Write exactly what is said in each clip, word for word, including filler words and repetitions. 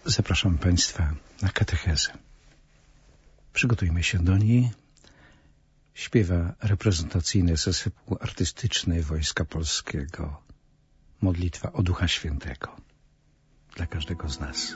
Zapraszam Państwa na katechezę. Przygotujmy się do niej. Śpiewa reprezentacyjny zespół artystyczny Wojska Polskiego. Modlitwa o Ducha Świętego dla każdego z nas.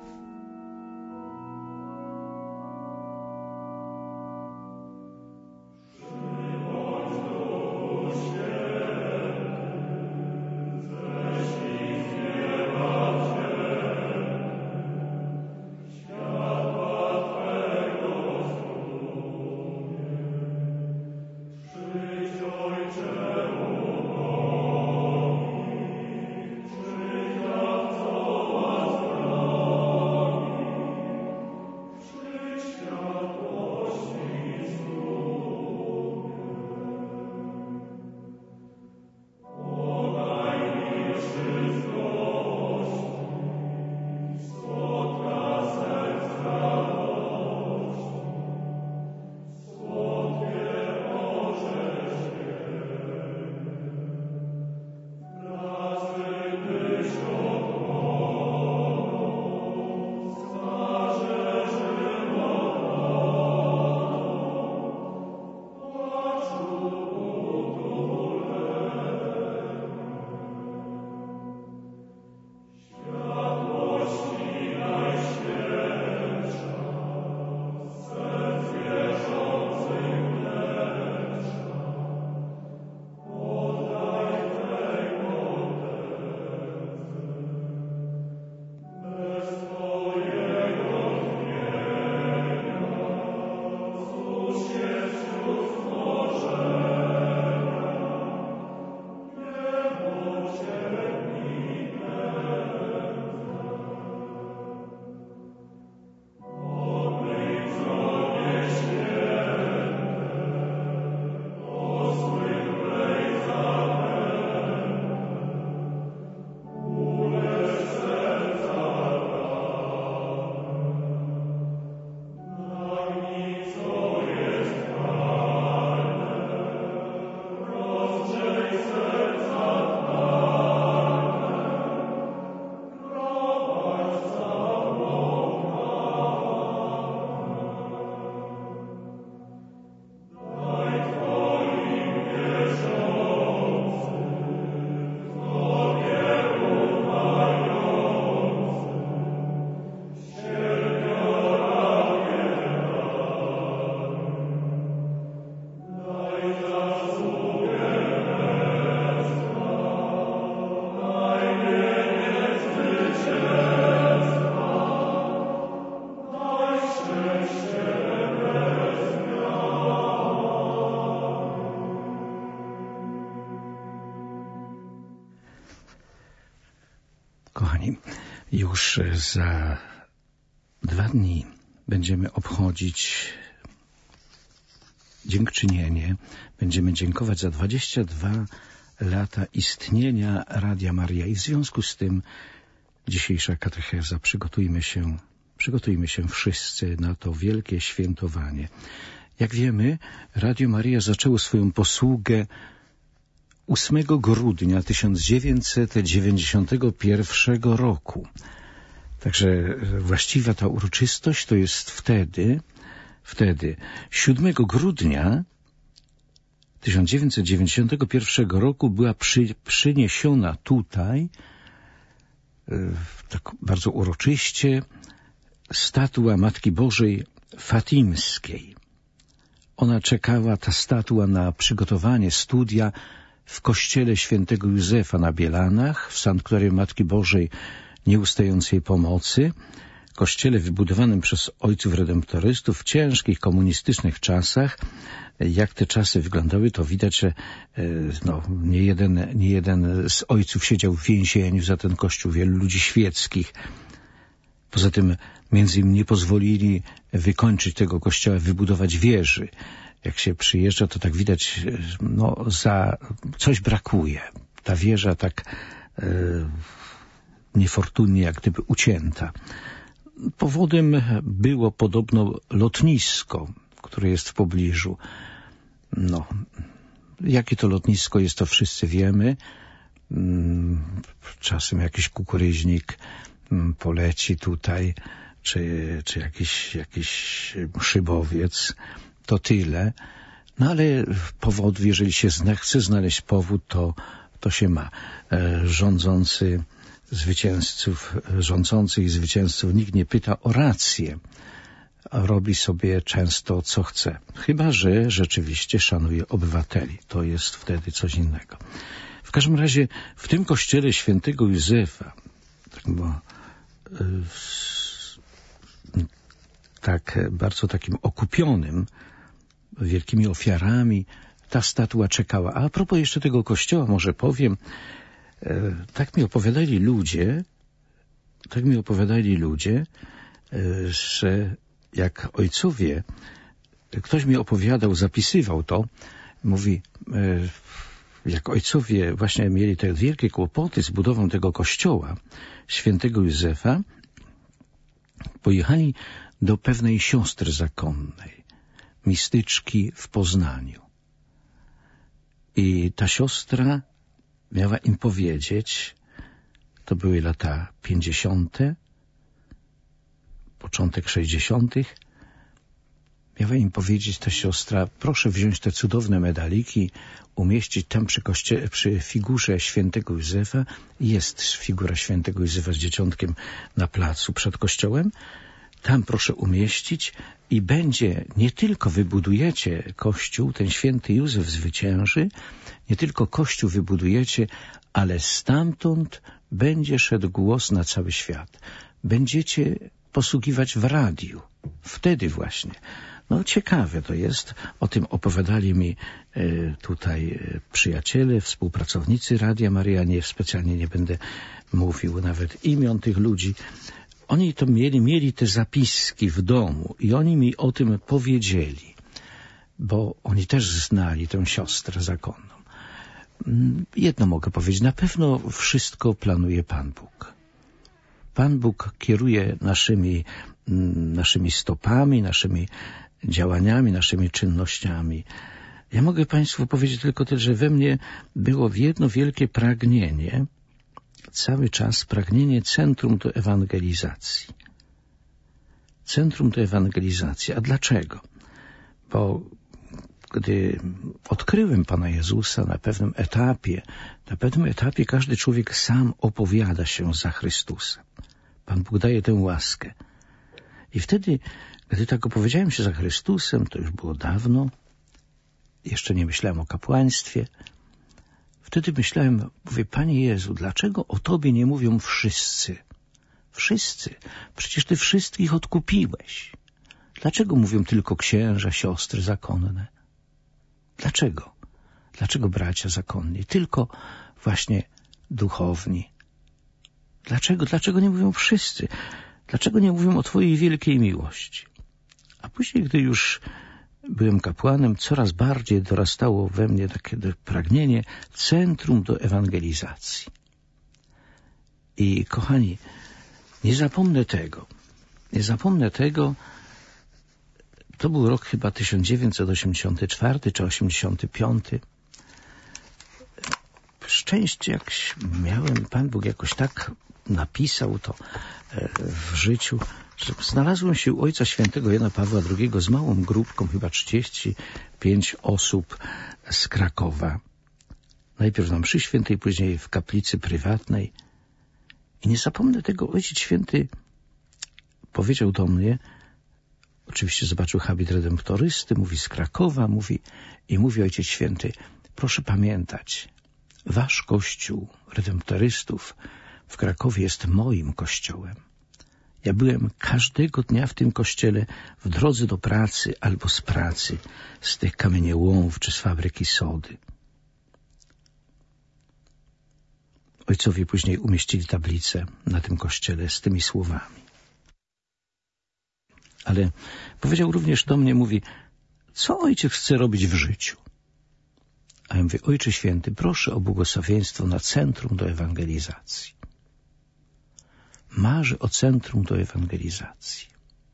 Kochani, już za dwa dni będziemy obchodzić dziękczynienie. Będziemy dziękować za dwadzieścia dwa lata istnienia Radia Maryja i w związku z tym dzisiejsza katecheza. Przygotujmy się, przygotujmy się wszyscy na to wielkie świętowanie. Jak wiemy, Radio Maryja zaczęło swoją posługę ósmego grudnia tysiąc dziewięćset dziewięćdziesiątego pierwszego roku. Także właściwa ta uroczystość to jest wtedy, wtedy siódmego grudnia tysiąc dziewięćset dziewięćdziesiątego pierwszego roku była przy, przyniesiona tutaj tak bardzo uroczyście statua Matki Bożej Fatimskiej. Ona czekała, ta statua, na przygotowanie studia w kościele świętego Józefa na Bielanach, w sanktuarium Matki Bożej Nieustającej Pomocy, kościele wybudowanym przez ojców redemptorystów w ciężkich komunistycznych czasach. Jak te czasy wyglądały, to widać, że no, nie, jeden, nie jeden z ojców siedział w więzieniu za ten kościół, wielu ludzi świeckich. Poza tym między innymi nie pozwolili wykończyć tego kościoła, wybudować wieży. Jak się przyjeżdża, to tak widać, no, za coś brakuje. Ta wieża tak e, niefortunnie jak gdyby ucięta. Powodem było podobno lotnisko, które jest w pobliżu. No, jakie to lotnisko jest, to wszyscy wiemy. Czasem jakiś kukuryźnik poleci tutaj, czy, czy jakiś, jakiś szybowiec, to tyle. No ale powód, jeżeli się zna, chce znaleźć powód, to, to się ma. Rządzący zwycięzców, rządzących i zwycięzców nikt nie pyta o rację. Robi sobie często co chce. Chyba że rzeczywiście szanuje obywateli. To jest wtedy coś innego. W każdym razie w tym kościele świętego Józefa, tak, bo, tak bardzo takim okupionym wielkimi ofiarami, ta statua czekała. A, a propos jeszcze tego kościoła, może powiem, tak mi opowiadali ludzie, tak mi opowiadali ludzie, że jak ojcowie, ktoś mi opowiadał, zapisywał to, mówi, jak ojcowie właśnie mieli te wielkie kłopoty z budową tego kościoła świętego Józefa, pojechali do pewnej siostry zakonnej, mistyczki w Poznaniu. I ta siostra miała im powiedzieć, to były lata pięćdziesiąte, początek sześćdziesiątych, miała im powiedzieć ta siostra, proszę wziąć te cudowne medaliki, umieścić tam przy, koście- przy figurze świętego Józefa. Jest figura świętego Józefa z dzieciątkiem na placu przed kościołem. Tam proszę umieścić i będzie, nie tylko wybudujecie kościół, ten święty Józef zwycięży, nie tylko kościół wybudujecie, ale stamtąd będzie szedł głos na cały świat. Będziecie posługiwać w radiu. Wtedy właśnie. No ciekawe to jest. O tym opowiadali mi e, tutaj e, przyjaciele, współpracownicy Radia Maryja. Nie, specjalnie nie będę mówił nawet imion tych ludzi. Oni to mieli, mieli te zapiski w domu i oni mi o tym powiedzieli, bo oni też znali tę siostrę zakonną. Jedno mogę powiedzieć, na pewno wszystko planuje Pan Bóg. Pan Bóg kieruje naszymi, naszymi stopami, naszymi działaniami, naszymi czynnościami. Ja mogę Państwu powiedzieć tylko tyle, że we mnie było jedno wielkie pragnienie, cały czas pragnienie centrum do ewangelizacji. Centrum do ewangelizacji. A dlaczego? Bo gdy odkryłem Pana Jezusa na pewnym etapie, na pewnym etapie każdy człowiek sam opowiada się za Chrystusem. Pan Bóg daje tę łaskę. I wtedy, gdy tak opowiedziałem się za Chrystusem, to już było dawno, jeszcze nie myślałem o kapłaństwie, wtedy myślałem, mówię, Panie Jezu, dlaczego o Tobie nie mówią wszyscy? Wszyscy. Przecież Ty wszystkich odkupiłeś. Dlaczego mówią tylko księża, siostry zakonne? Dlaczego? Dlaczego bracia zakonni? Tylko właśnie duchowni. Dlaczego? Dlaczego nie mówią wszyscy? Dlaczego nie mówią o Twojej wielkiej miłości? A później, gdy już byłem kapłanem, coraz bardziej dorastało we mnie takie pragnienie centrum do ewangelizacji. I kochani, nie zapomnę tego. Nie zapomnę tego. To był rok chyba tysiąc dziewięćset osiemdziesiąty czwarty czy osiemdziesiąty piąty. Szczęście jak miałem, Pan Bóg jakoś tak napisał to w życiu, że znalazłem się u Ojca Świętego Jana Pawła drugiego z małą grupką, chyba trzydzieści pięć osób z Krakowa. Najpierw na mszy świętej, później w kaplicy prywatnej. I nie zapomnę tego, Ojciec Święty powiedział do mnie, oczywiście zobaczył habit redemptorysty, mówi z Krakowa, mówi i mówi Ojciec Święty, proszę pamiętać, wasz kościół redemptorystów w Krakowie jest moim kościołem. Ja byłem każdego dnia w tym kościele w drodze do pracy albo z pracy, z tych kamieniołomów czy z fabryki sody. Ojcowie później umieścili tablicę na tym kościele z tymi słowami. Ale powiedział również do mnie, mówi, co ojciec chce robić w życiu? A ja mówię, Ojcze Święty, proszę o błogosławieństwo na centrum do ewangelizacji. Marzę o centrum do ewangelizacji.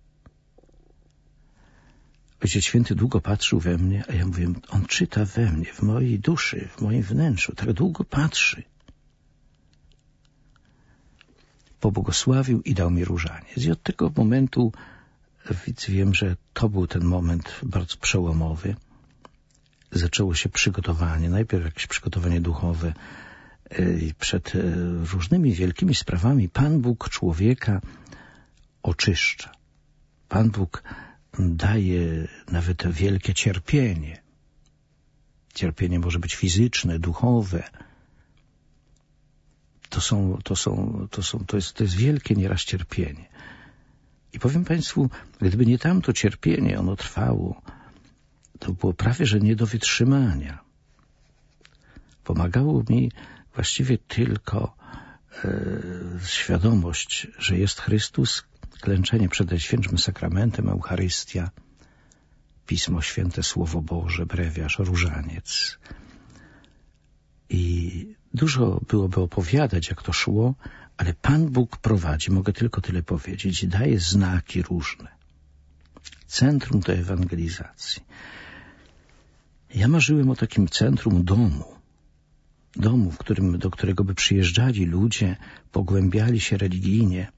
Ojciec Święty długo patrzył we mnie, a ja mówię, on czyta we mnie, w mojej duszy, w moim wnętrzu, tak długo patrzy. pobłogosławił i dał mi różaniec. I od tego momentu wiem, że to był ten moment bardzo przełomowy. Zaczęło się przygotowanie, najpierw jakieś przygotowanie duchowe. Przed różnymi wielkimi sprawami Pan Bóg człowieka oczyszcza. Pan Bóg daje nawet wielkie cierpienie. Cierpienie może być fizyczne, duchowe. To są, to są, to są, to jest, to jest wielkie nieraz cierpienie. I powiem Państwu, gdyby nie tamto cierpienie, ono trwało, to było prawie, że nie do wytrzymania. Pomagało mi właściwie tylko e, świadomość, że jest Chrystus, klęczenie przed Najświętszym Sakramentem, Eucharystia, Pismo Święte, Słowo Boże, brewiarz, różaniec. I dużo byłoby opowiadać, jak to szło, ale Pan Bóg prowadzi, mogę tylko tyle powiedzieć, daje znaki różne. Centrum do ewangelizacji. Ja marzyłem o takim centrum domu, domu, w którym, do którego by przyjeżdżali ludzie, pogłębiali się religijnie.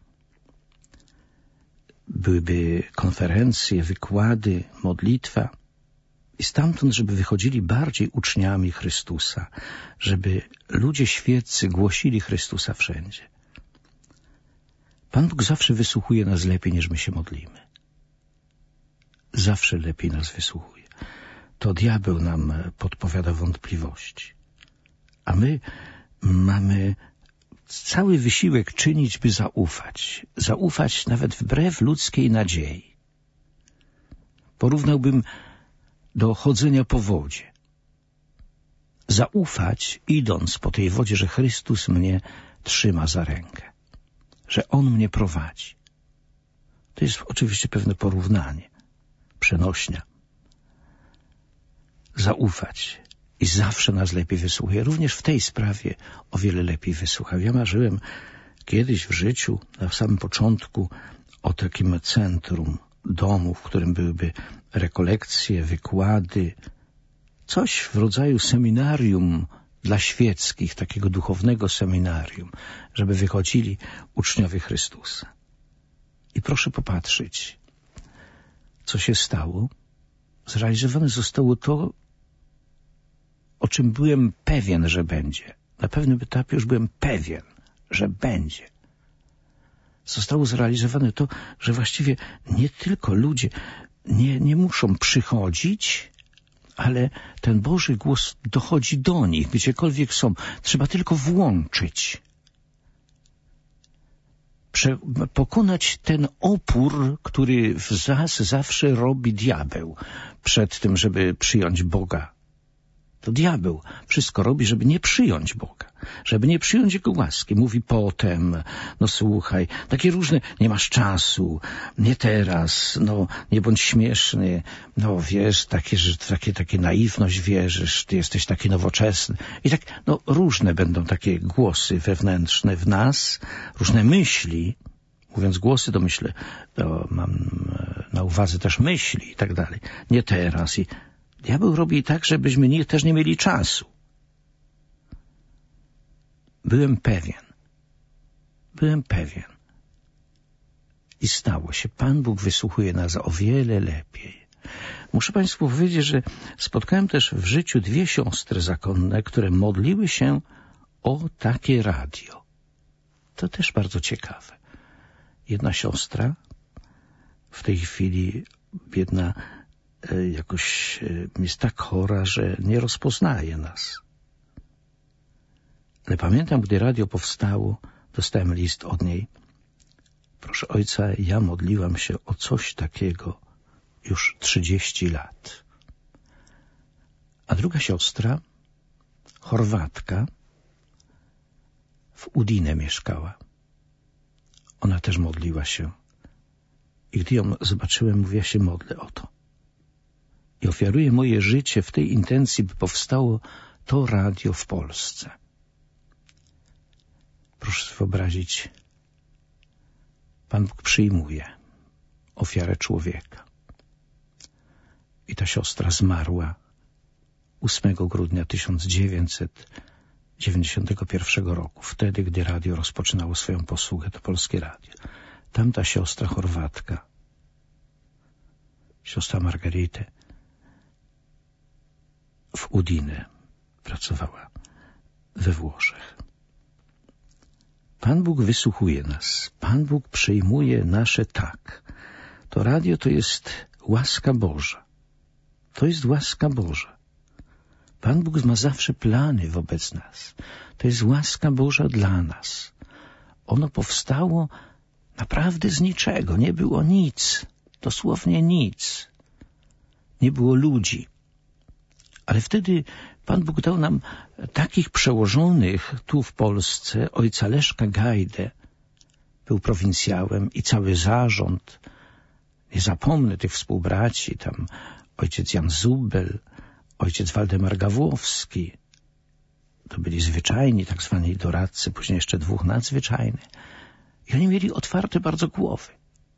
Byłyby konferencje, wykłady, modlitwa i stamtąd, żeby wychodzili bardziej uczniami Chrystusa, żeby ludzie świeccy głosili Chrystusa wszędzie. Pan Bóg zawsze wysłuchuje nas lepiej, niż my się modlimy. Zawsze lepiej nas wysłuchuje. To diabeł nam podpowiada wątpliwości. A my mamy cały wysiłek czynić, by zaufać. Zaufać nawet wbrew ludzkiej nadziei. Porównałbym do chodzenia po wodzie. Zaufać, idąc po tej wodzie, że Chrystus mnie trzyma za rękę. Że On mnie prowadzi. To jest oczywiście pewne porównanie. Przenośnia. Zaufać. I zawsze nas lepiej wysłuchuje. Również w tej sprawie o wiele lepiej wysłuchał. Ja marzyłem kiedyś w życiu, na samym początku, o takim centrum domu, w którym byłyby rekolekcje, wykłady, coś w rodzaju seminarium dla świeckich, takiego duchownego seminarium, żeby wychodzili uczniowie Chrystusa. I proszę popatrzeć, co się stało. Zrealizowane zostało to, o czym byłem pewien, że będzie. Na pewnym etapie już byłem pewien, że będzie. Zostało zrealizowane to, że właściwie nie tylko ludzie nie, nie muszą przychodzić, ale ten Boży głos dochodzi do nich, gdziekolwiek są. Trzeba tylko włączyć. Prze- pokonać ten opór, który w nas zawsze robi diabeł przed tym, żeby przyjąć Boga. To diabeł wszystko robi, żeby nie przyjąć Boga, żeby nie przyjąć Jego łaski. Mówi potem, no słuchaj, takie różne, nie masz czasu, nie teraz, no nie bądź śmieszny, no wiesz, takie, że takie, takie naiwność wierzysz, ty jesteś taki nowoczesny. I tak, no różne będą takie głosy wewnętrzne w nas, różne myśli. Mówiąc głosy, to myślę, to mam na uwadze też myśli i tak dalej. Nie teraz i diabeł robi tak, żebyśmy nie, też nie mieli czasu. Byłem pewien. Byłem pewien. I stało się. Pan Bóg wysłuchuje nas o wiele lepiej. Muszę Państwu powiedzieć, że spotkałem też w życiu dwie siostry zakonne, które modliły się o takie radio. To też bardzo ciekawe. Jedna siostra, w tej chwili biedna, jakoś jest tak chora, że nie rozpoznaje nas. Ale pamiętam, gdy radio powstało, dostałem list od niej. Proszę ojca, ja modliłam się o coś takiego już trzydzieści lat. A druga siostra, Chorwatka, w Udine mieszkała. Ona też modliła się. I gdy ją zobaczyłem, mówię, ja się modlę o to. I ofiaruję moje życie w tej intencji, by powstało to radio w Polsce. Proszę sobie wyobrazić, Pan Bóg przyjmuje ofiarę człowieka. I ta siostra zmarła ósmego grudnia tysiąc dziewięćset dziewięćdziesiątego pierwszego roku, wtedy, gdy radio rozpoczynało swoją posługę, to Polskie Radio. Tamta siostra Chorwatka, siostra Margaritę, w Udine pracowała we Włoszech. Pan Bóg wysłuchuje nas. Pan Bóg przyjmuje nasze tak. To radio to jest łaska Boża. To jest łaska Boża. Pan Bóg ma zawsze plany wobec nas. To jest łaska Boża dla nas. Ono powstało naprawdę z niczego. Nie było nic. Dosłownie nic. Nie było ludzi. Ale wtedy Pan Bóg dał nam takich przełożonych tu w Polsce. Ojca Leszka Gajdę był prowincjałem i cały zarząd. Nie zapomnę tych współbraci. Tam ojciec Jan Zubel, ojciec Waldemar Gawłowski. To byli zwyczajni, tak zwani doradcy, później jeszcze dwóch nadzwyczajnych. I oni mieli otwarte bardzo głowy.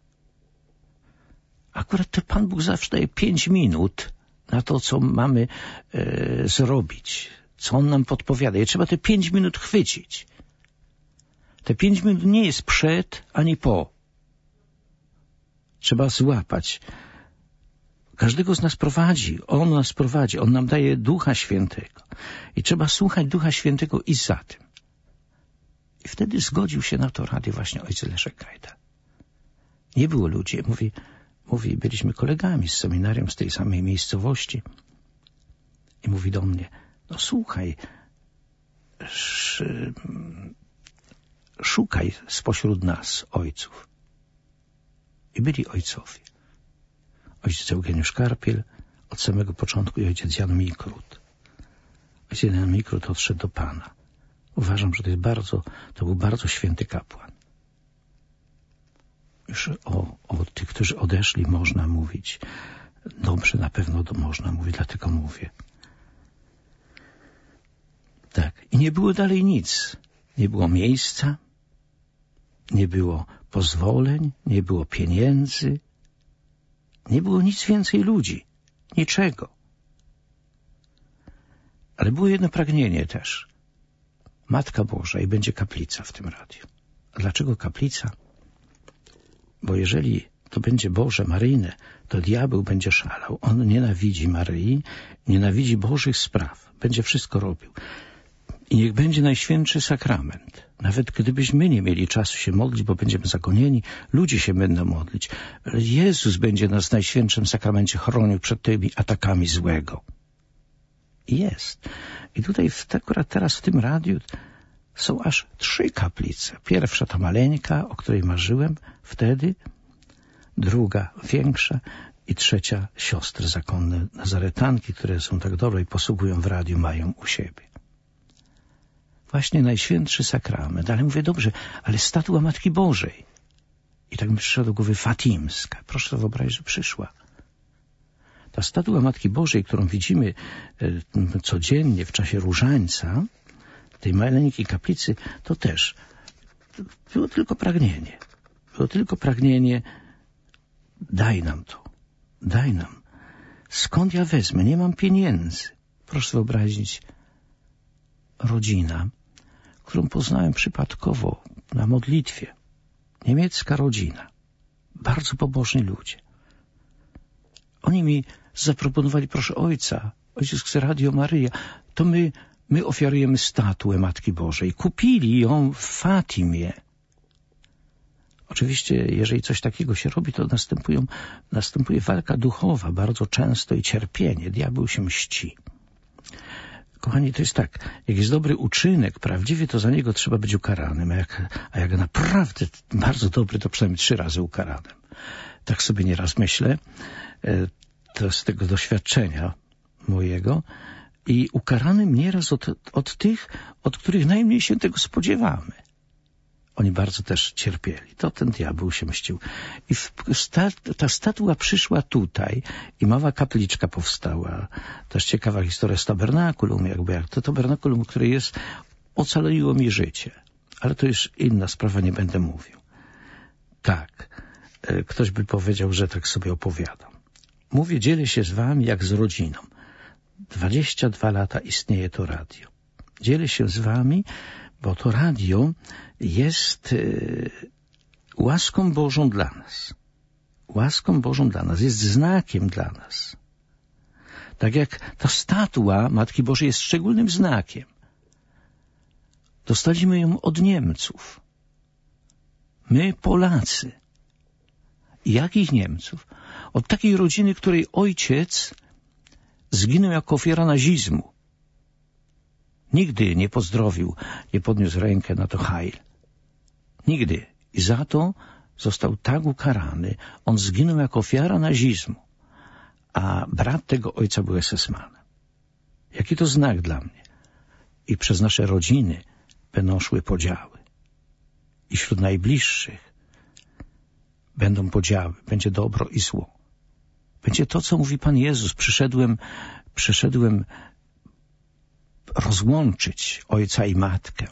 Akurat to Pan Bóg zawsze daje pięć minut na to, co mamy e, zrobić, co On nam podpowiada. I trzeba te pięć minut chwycić. Te pięć minut nie jest przed ani po. Trzeba złapać. Każdego z nas prowadzi. On nas prowadzi. On nam daje Ducha Świętego. I trzeba słuchać Ducha Świętego i za tym. I wtedy zgodził się na to radio właśnie ojciec Leszek Gajda. Nie było ludzi. Mówi, mówi, byliśmy kolegami z seminarium z tej samej miejscowości. I mówi do mnie, no słuchaj, sz, szukaj spośród nas ojców. I byli ojcowie. Ojciec Eugeniusz Karpiel od samego początku i ojciec Jan Mikrut. Ojciec Jan Mikrut odszedł do Pana. Uważam, że to jest bardzo, to był bardzo święty kapłan. Już o, o tych, którzy odeszli, można mówić. Dobrze, na pewno to można mówić, dlatego mówię. Tak. I nie było dalej nic. Nie było miejsca, nie było pozwoleń, nie było pieniędzy, nie było nic więcej ludzi. Niczego. Ale było jedno pragnienie też. Matka Boża i będzie kaplica w tym radiu. A dlaczego kaplica? Bo jeżeli to będzie Boże, Maryjne, to diabeł będzie szalał. On nienawidzi Maryi, nienawidzi Bożych spraw. Będzie wszystko robił. I niech będzie Najświętszy Sakrament. Nawet gdybyśmy my nie mieli czasu się modlić, bo będziemy zagonieni, ludzie się będą modlić. Ale Jezus będzie nas w Najświętszym Sakramencie chronił przed tymi atakami złego. I jest. I tutaj w, akurat teraz w tym radiu są aż trzy kaplice. Pierwsza ta maleńka, o której marzyłem wtedy, druga większa i trzecia siostry zakonne nazaretanki, które są tak dobre i posługują w radiu, mają u siebie. Właśnie Najświętszy Sakrament. Ale mówię, dobrze, ale statua Matki Bożej. I tak mi przyszła do głowy Fatimska. Proszę sobie wyobrazić, że przyszła. Ta statua Matki Bożej, którą widzimy e, codziennie w czasie różańca, tej maleńkiej kaplicy, to też to było tylko pragnienie. Było tylko pragnienie, daj nam to, daj nam. Skąd ja wezmę? Nie mam pieniędzy. Proszę sobie wyobrazić, rodzina, którą poznałem przypadkowo na modlitwie. Niemiecka rodzina. Bardzo pobożni ludzie. Oni mi zaproponowali, proszę ojca, ojciec chce Radio Maryja, to my, my ofiarujemy statuę Matki Bożej. Kupili ją w Fatimie. Oczywiście, jeżeli coś takiego się robi, to następują, następuje walka duchowa bardzo często i cierpienie. Diabeł się mści. Kochani, to jest tak, jak jest dobry uczynek prawdziwie, to za niego trzeba być ukaranym, a jak, a jak naprawdę bardzo dobry, to przynajmniej trzy razy ukaranym. Tak sobie nieraz myślę, to z tego doświadczenia mojego, i ukaranym nieraz od, od tych, od których najmniej się tego spodziewamy. Oni bardzo też cierpieli. To ten diabeł się mścił. I w, sta, ta statua przyszła tutaj i mała kapliczka powstała. Też ciekawa historia z tabernakulum, jakby jak to tabernakulum, które jest, ocaliło mi życie. Ale to już inna sprawa, nie będę mówił. Tak, ktoś by powiedział, że tak sobie opowiadam. Mówię, dzielę się z wami jak z rodziną. Dwadzieścia dwa lata istnieje to radio. Dzielę się z wami, bo to radio jest y, łaską Bożą dla nas. Łaską Bożą dla nas, jest znakiem dla nas. Tak jak ta statua Matki Bożej jest szczególnym znakiem. Dostaliśmy ją od Niemców. My, Polacy. Jakich Niemców? Od takiej rodziny, której ojciec zginął jako ofiara nazizmu. Nigdy nie pozdrowił, nie podniósł rękę na to Heil. Nigdy. I za to został tak ukarany. On zginął jako ofiara nazizmu. A brat tego ojca był esesmanem. Jaki to znak dla mnie? I przez nasze rodziny będą szły podziały. I wśród najbliższych będą podziały. Będzie dobro i zło. Będzie to, co mówi Pan Jezus. Przyszedłem, przyszedłem rozłączyć ojca i matkę.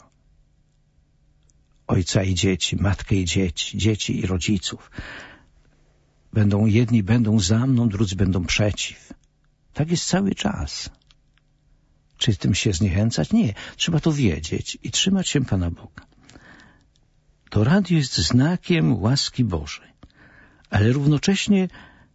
Ojca i dzieci, matkę i dzieci, dzieci i rodziców. Będą jedni będą za mną, drudzy będą przeciw. Tak jest cały czas. Czy tym się zniechęcać? Nie. Trzeba to wiedzieć i trzymać się Pana Boga. To radio jest znakiem łaski Bożej, ale równocześnie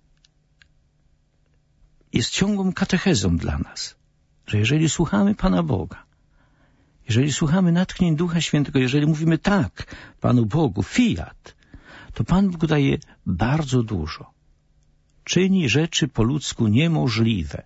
jest ciągłą katechezą dla nas, że jeżeli słuchamy Pana Boga, jeżeli słuchamy natchnień Ducha Świętego, jeżeli mówimy tak Panu Bogu, fiat, to Pan Bóg daje bardzo dużo. Czyni rzeczy po ludzku niemożliwe.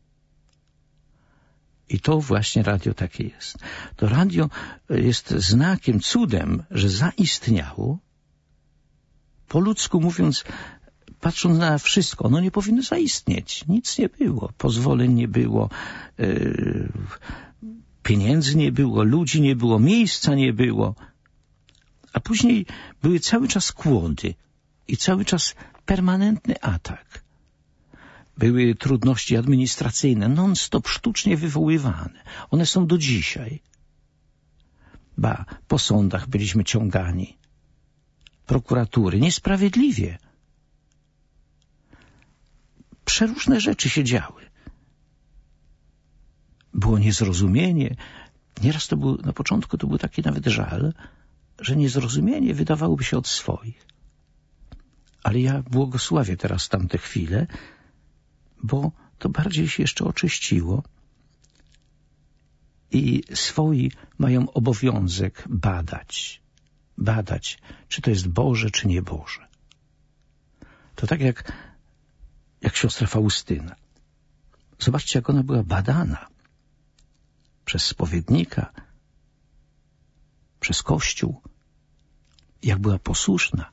I to właśnie radio takie jest. To radio jest znakiem, cudem, że zaistniało. Po ludzku mówiąc, patrząc na wszystko, ono nie powinno zaistnieć. Nic nie było. Pozwoleń nie było, yy, pieniędzy nie było, ludzi nie było, miejsca nie było. A później były cały czas kłody i cały czas permanentny atak. Były trudności administracyjne, non-stop sztucznie wywoływane. One są do dzisiaj. Ba, po sądach byliśmy ciągani. Prokuratury, niesprawiedliwie. Przeróżne rzeczy się działy. Było niezrozumienie. Nieraz to był, na początku to był taki nawet żal, że niezrozumienie wydawałoby się od swoich. Ale ja błogosławię teraz tamte chwile, bo to bardziej się jeszcze oczyściło i swoi mają obowiązek badać. Badać, czy to jest Boże, czy nie Boże. To tak jak, jak siostra Faustyna. Zobaczcie, jak ona była badana przez spowiednika, przez Kościół, jak była posłuszna.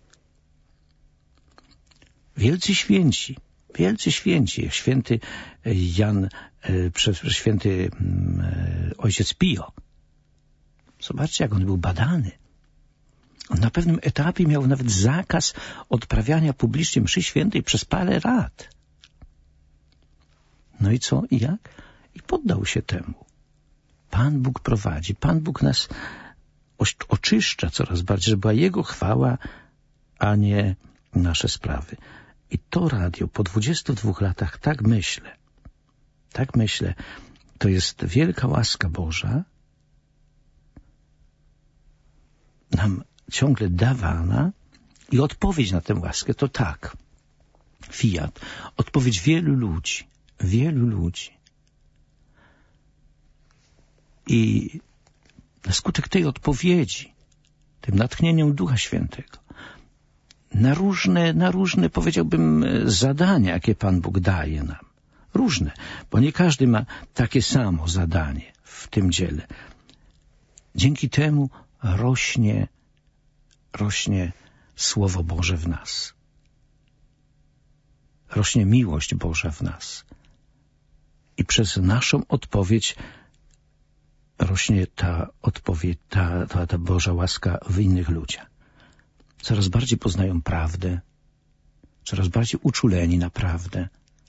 Wielcy święci, wielcy święci, jak święty Jan, święty ojciec Pio. Zobaczcie, jak on był badany. On na pewnym etapie miał nawet zakaz odprawiania publicznie mszy świętej przez parę lat. No i co? I jak? I poddał się temu. Pan Bóg prowadzi. Pan Bóg nas oczyszcza coraz bardziej, żeby była Jego chwała, a nie nasze sprawy. I to radio po dwudziestu dwóch latach, tak myślę, tak myślę, to jest wielka łaska Boża, nam ciągle dawana i odpowiedź na tę łaskę to tak, fiat, odpowiedź wielu ludzi, wielu ludzi. I na skutek tej odpowiedzi, tym natchnieniem Ducha Świętego, na różne, na różne, powiedziałbym, zadania, jakie Pan Bóg daje nam. Różne, bo nie każdy ma takie samo zadanie w tym dziele. Dzięki temu rośnie, rośnie Słowo Boże w nas. Rośnie miłość Boża w nas. I przez naszą odpowiedź rośnie ta odpowiedź, ta, ta, ta Boża łaska w innych ludziach. Coraz bardziej poznają prawdę, coraz bardziej uczuleni na prawdę.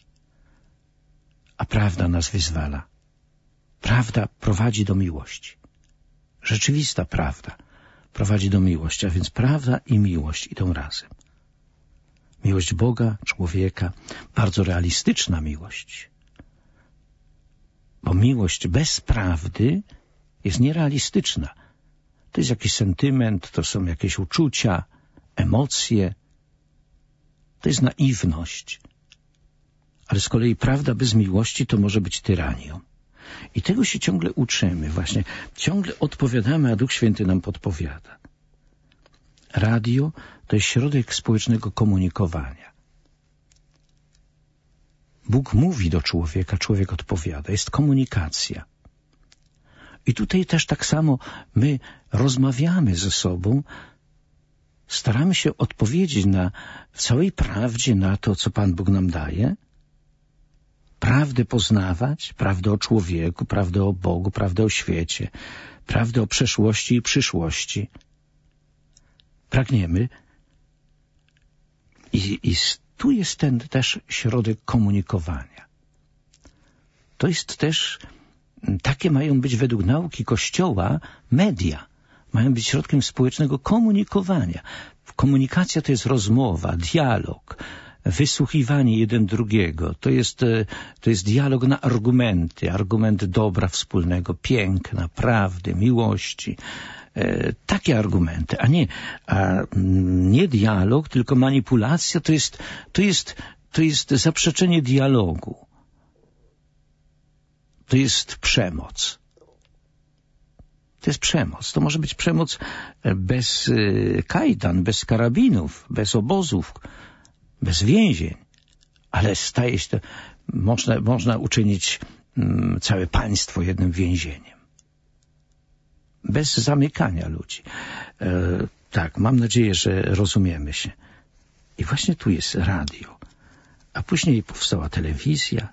A prawda nas wyzwala. Prawda prowadzi do miłości. Rzeczywista prawda prowadzi do miłości, a więc prawda i miłość idą razem. Miłość Boga, człowieka, bardzo realistyczna miłość. Bo miłość bez prawdy jest nierealistyczna. To jest jakiś sentyment, to są jakieś uczucia, emocje. To jest naiwność. Ale z kolei prawda bez miłości to może być tyranią. I tego się ciągle uczymy, właśnie. Ciągle odpowiadamy, a Duch Święty nam podpowiada. Radio to jest środek społecznego komunikowania. Bóg mówi do człowieka, człowiek odpowiada. Jest komunikacja. I tutaj też tak samo my rozmawiamy ze sobą, staramy się odpowiedzieć na w całej prawdzie na to, co Pan Bóg nam daje, prawdę poznawać, prawdę o człowieku, prawdę o Bogu, prawdę o świecie, prawdę o przeszłości i przyszłości. Pragniemy i, i tu jest ten też środek komunikowania. To jest też, takie mają być według nauki Kościoła media. Mają być środkiem społecznego komunikowania. Komunikacja to jest rozmowa, dialog, wysłuchiwanie jeden drugiego. To jest, to jest dialog na argumenty, argument dobra wspólnego, piękna, prawdy, miłości. E, takie argumenty, a nie, a nie dialog, tylko manipulacja, to jest, to jest, to jest zaprzeczenie dialogu. To jest przemoc. To jest przemoc. To może być przemoc bez kajdan, bez karabinów, bez obozów, bez więzień. Ale staje się to, można, można uczynić um, całe państwo jednym więzieniem. Bez zamykania ludzi. E, tak, mam nadzieję, że rozumiemy się. I właśnie tu jest radio. A później powstała telewizja,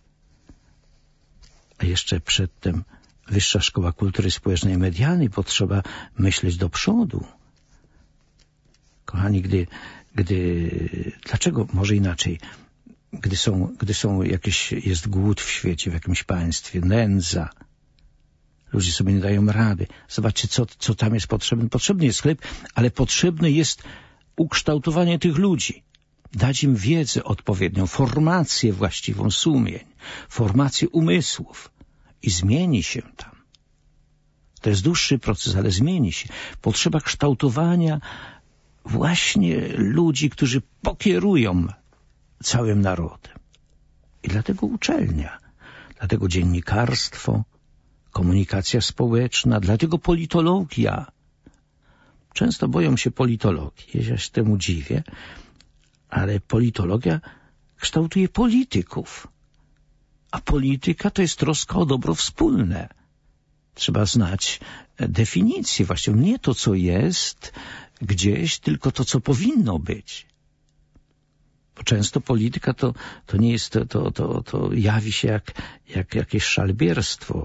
a jeszcze przedtem Wyższa Szkoła Kultury Społecznej i Medialnej, bo trzeba myśleć do przodu. Kochani, gdy, gdy, dlaczego, może inaczej, gdy są, gdy są jakieś, jest głód w świecie, w jakimś państwie, nędza, ludzie sobie nie dają rady. Zobaczcie, co, co tam jest potrzebne. Potrzebny jest chleb, ale potrzebne jest ukształtowanie tych ludzi. Dać im wiedzę odpowiednią, formację właściwą sumień, formację umysłów. I zmieni się tam. To jest dłuższy proces, ale zmieni się. Potrzeba kształtowania właśnie ludzi, którzy pokierują całym narodem. I dlatego uczelnia, dlatego dziennikarstwo, komunikacja społeczna, dlatego politologia. Często boją się politologii, ja się temu dziwię, ale politologia kształtuje polityków. A polityka to jest troska o dobro wspólne. Trzeba znać definicję, właściwie nie to, co jest gdzieś, tylko to, co powinno być. Bo często polityka to, to nie jest, to, to, to, to jawi się jak, jak jakieś szalbierstwo,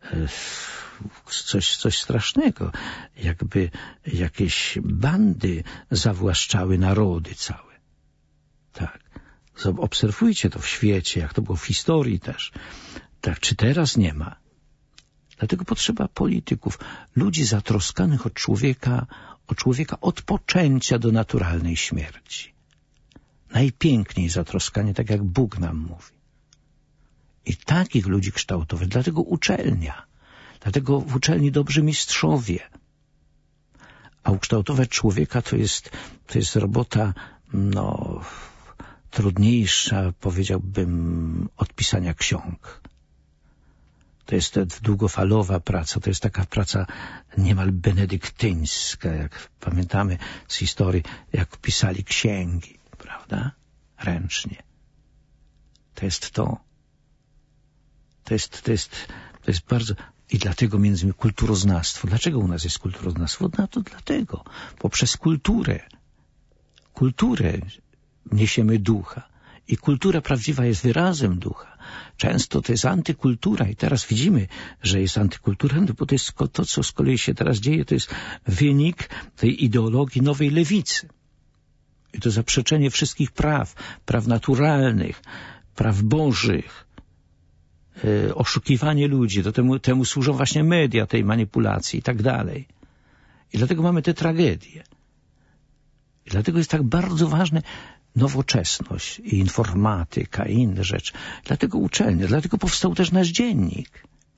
coś, coś strasznego. Jakby jakieś bandy zawłaszczały narody całe. Tak. Obserwujcie to w świecie, jak to było w historii też. Tak, czy teraz nie ma? Dlatego potrzeba polityków, ludzi zatroskanych od człowieka, od człowieka od poczęcia do naturalnej śmierci. Najpiękniej zatroskanie, tak jak Bóg nam mówi. I takich ludzi kształtować. Dlatego uczelnia. Dlatego w uczelni dobrzy mistrzowie. A ukształtować człowieka to jest, to jest robota, no... trudniejsza, powiedziałbym, od pisania ksiąg. To jest długofalowa praca, to jest taka praca niemal benedyktyńska, jak pamiętamy z historii, jak pisali księgi, prawda? Ręcznie. To jest to. To jest, to jest, to jest bardzo... I dlatego między innymi kulturoznawstwo. Dlaczego u nas jest kulturoznawstwo? No to dlatego. Poprzez kulturę. Kulturę niesiemy ducha. I kultura prawdziwa jest wyrazem ducha. Często to jest antykultura i teraz widzimy, że jest antykultura, no bo to jest to, co z kolei się teraz dzieje, to jest wynik tej ideologii nowej lewicy. I to zaprzeczenie wszystkich praw, praw naturalnych, praw bożych, yy, oszukiwanie ludzi, do temu, temu służą właśnie media tej manipulacji i tak dalej. I dlatego mamy te tragedie. I dlatego jest tak bardzo ważne nowoczesność i informatyka i inne rzeczy. Dlatego uczelnie, dlatego powstał też nasz dziennik.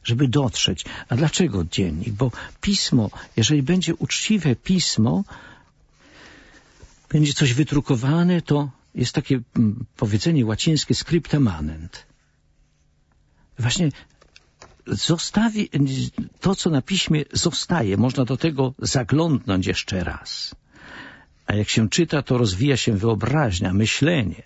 żeby dotrzeć. A dlaczego dziennik? Bo pismo, jeżeli będzie uczciwe pismo, będzie coś wydrukowane, to jest takie powiedzenie łacińskie scripta manent. Właśnie zostawi, to, co na piśmie zostaje, można do tego zaglądnąć jeszcze raz. A jak się czyta, to rozwija się wyobraźnia, myślenie.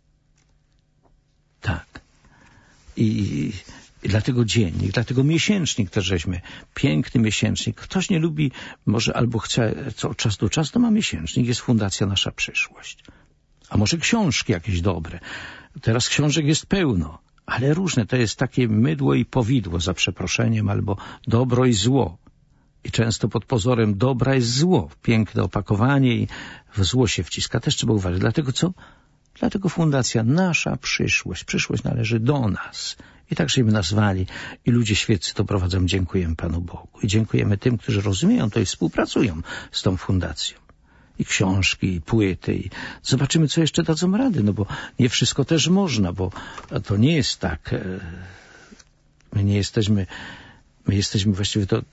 Tak. I, i dlatego dziennik, dlatego miesięcznik też żeśmy. Piękny miesięcznik. Ktoś nie lubi, może albo chce co od czasu do czasu, to ma miesięcznik. Jest Fundacja Nasza Przyszłość. A może książki jakieś dobre. Teraz książek jest pełno, ale różne. To jest takie mydło i powidło, za przeproszeniem, albo dobro i zło. I często pod pozorem dobra jest zło. Piękne opakowanie i w zło się wciska. Też trzeba uważać. Dlatego co? Dlatego Fundacja Nasza Przyszłość. Przyszłość należy do nas. I tak żeśmy nazwali. I ludzie świeccy to prowadzą. Dziękujemy Panu Bogu. I dziękujemy tym, którzy rozumieją to i współpracują z tą fundacją. I książki, i płyty. I zobaczymy, co jeszcze dadzą rady. No bo nie wszystko też można, bo to nie jest tak. My nie jesteśmy... My jesteśmy właściwie to...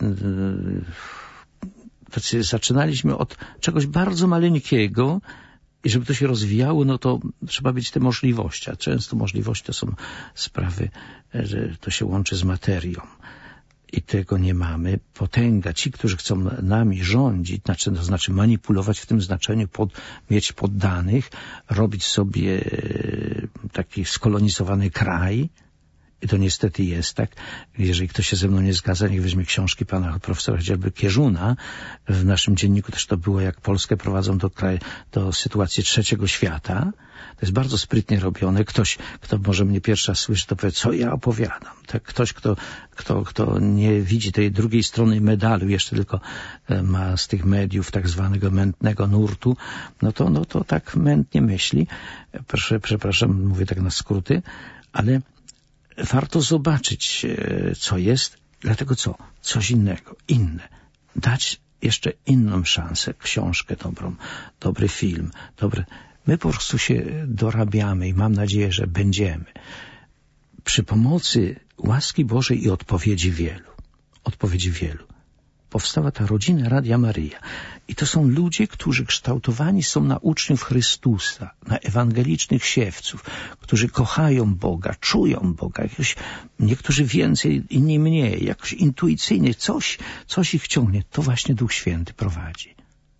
to zaczynaliśmy od czegoś bardzo maleńkiego i żeby to się rozwijało, no to trzeba mieć te możliwości. A często możliwości to są sprawy, że to się łączy z materią. I tego nie mamy. Potęga, ci, którzy chcą nami rządzić, znaczy, to znaczy manipulować w tym znaczeniu, pod, mieć poddanych, robić sobie taki skolonizowany kraj. I to niestety jest tak. Jeżeli ktoś się ze mną nie zgadza, niech weźmie książki pana profesora chociażby Kierzuna. W naszym dzienniku też to było, jak Polskę prowadzą do, kraju, do sytuacji trzeciego świata. To jest bardzo sprytnie robione. Ktoś, kto może mnie pierwszy raz słyszy, to powie, co ja opowiadam. Tak, ktoś, kto, kto, kto nie widzi tej drugiej strony medalu, jeszcze tylko ma z tych mediów tak zwanego mętnego nurtu, no to, no to tak mętnie myśli. Proszę, przepraszam, mówię tak na skróty, ale warto zobaczyć, co jest, dlatego co? Coś innego, inne. Dać jeszcze inną szansę, książkę dobrą, dobry film, dobre... My po prostu się dorabiamy i mam nadzieję, że będziemy. Przy pomocy łaski Bożej i odpowiedzi wielu. Odpowiedzi wielu. Powstała ta rodzina Radia Maryja. I to są ludzie, którzy kształtowani są na uczniów Chrystusa, na ewangelicznych siewców, którzy kochają Boga, czują Boga, jakoś, niektórzy więcej, inni mniej, jakoś intuicyjnie, coś, coś ich ciągnie. To właśnie Duch Święty prowadzi.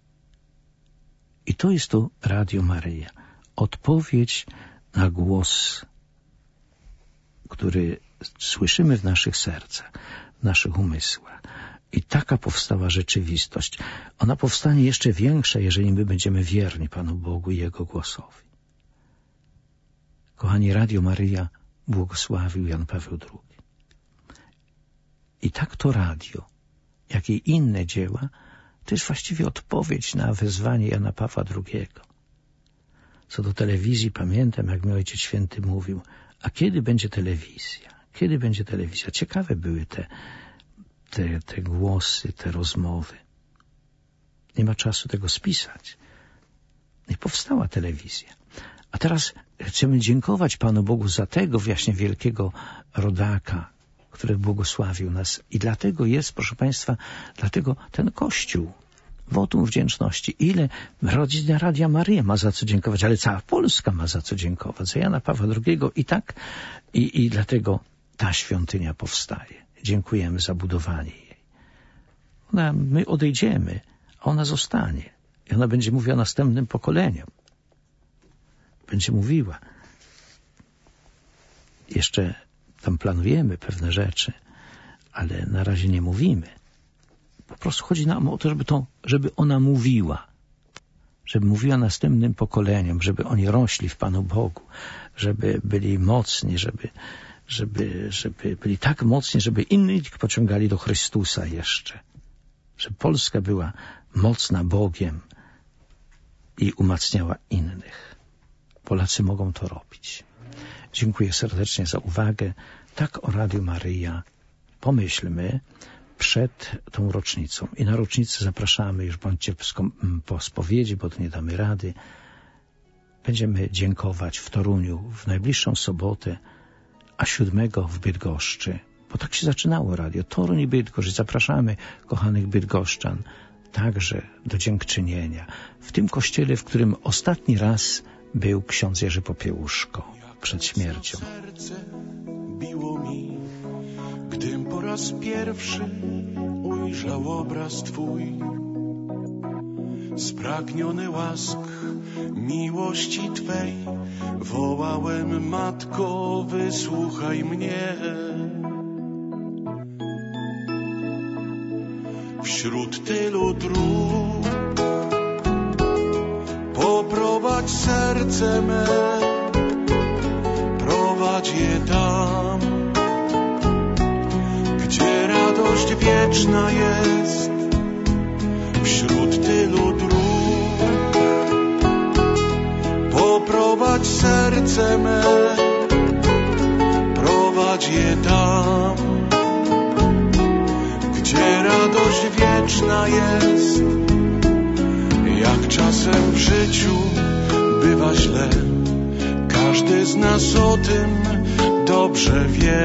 I to jest to Radio Maryja. Odpowiedź na głos, który słyszymy w naszych sercach, w naszych umysłach. I taka powstała rzeczywistość. Ona powstanie jeszcze większa, jeżeli my będziemy wierni Panu Bogu i Jego głosowi. Kochani, Radio Maryja błogosławił Jan Paweł drugi. I tak to radio, jak i inne dzieła, to jest właściwie odpowiedź na wezwanie Jana Pawła drugiego. Co do telewizji, pamiętam, jak mi Ojciec Święty mówił, a kiedy będzie telewizja? Kiedy będzie telewizja? Ciekawe były te Te, te głosy, te rozmowy. Nie ma czasu tego spisać. I powstała telewizja. A teraz chcemy dziękować Panu Bogu za tego właśnie wielkiego rodaka, który błogosławił nas. I dlatego jest, proszę Państwa, dlatego ten Kościół, wotum wdzięczności. Ile rodzina Radia Maryja ma za co dziękować, ale cała Polska ma za co dziękować. Za Jana Pawła drugiego i tak. I, i dlatego ta świątynia powstaje. Dziękujemy za budowanie jej. Ona, my odejdziemy, a ona zostanie. I ona będzie mówiła następnym pokoleniom. Będzie mówiła. Jeszcze tam planujemy pewne rzeczy, ale na razie nie mówimy. Po prostu chodzi nam o to, żeby, to, żeby ona mówiła. Żeby mówiła następnym pokoleniom, żeby oni rośli w Panu Bogu, żeby byli mocni, żeby Żeby, żeby byli tak mocni, żeby innych pociągali do Chrystusa jeszcze. Żeby Polska była mocna Bogiem i umacniała innych. Polacy mogą to robić. Dziękuję serdecznie za uwagę. Tak o Radiu Maryja pomyślmy przed tą rocznicą. I na rocznicę zapraszamy, już bądźcie po spowiedzi, bo to nie damy rady. Będziemy dziękować w Toruniu w najbliższą sobotę, a siódmego w Bydgoszczy Bo tak się zaczynało radio. Toruń i Bydgoszcz. Zapraszamy kochanych bydgoszczan także do dziękczynienia. W tym kościele, w którym ostatni raz był ksiądz Jerzy Popiełuszko przed śmiercią. Serce biło mi, gdym po raz pierwszy ujrzał obraz Twój. Spragniony łask miłości Twej, wołałem: Matko, wysłuchaj mnie. Wśród tylu dróg poprowadź serce me, prowadź je tam, gdzie radość wieczna jest. Wśród tylu dróg poprowadź serce me, prowadź je tam, gdzie radość wieczna jest. Jak czasem w życiu bywa źle, każdy z nas o tym dobrze wie.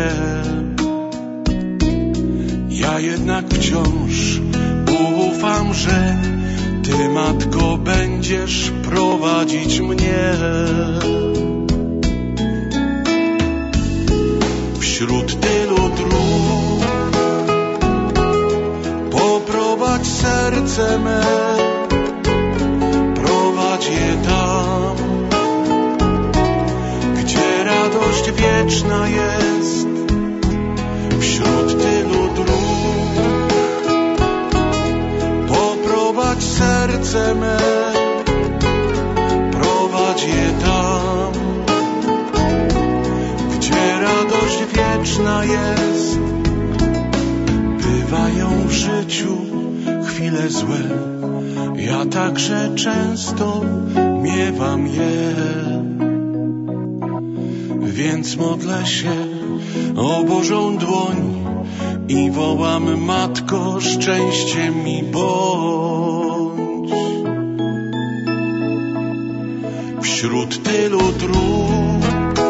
Ja jednak wciąż ufam, że Ty, Matko, będziesz prowadzić mnie. Wśród tylu dróg poprowadź serce me, prowadź je tam, gdzie radość wieczna jest. Wśród tylu dróg poprowadź serce me, prowadź je tam, gdzie radość wieczna jest. Bywają w życiu chwile złe, ja także często miewam je, więc modlę się o Bożą dłoń i wołam: Matko, szczęście mi bądź. Wśród tylu dróg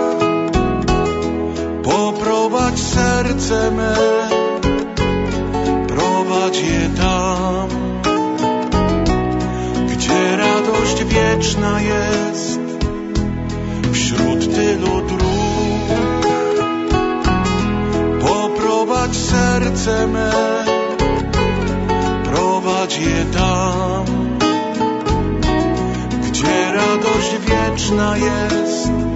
poprowadź serce me, prowadź je tam, gdzie radość wieczna jest. Wśród tylu dróg poprowadź serce me, prowadź je tam, gdzie radość wieczna jest.